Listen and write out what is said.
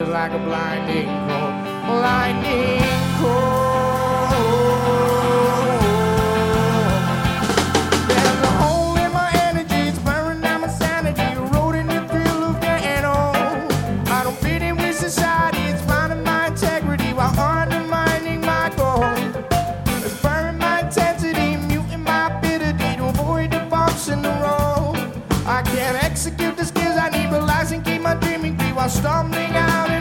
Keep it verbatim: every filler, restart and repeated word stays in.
like a blinding cold, blinding cold. There's a hole in my energy, it's burning down my sanity, eroding the thrill of getting old. I don't fit in with society, it's blinding my integrity while undermining my goal. It's burning my intensity, muting my ability to avoid the bumps in the road. I can't execute the skills I need, relax and keep my dreaming free while stumbling out.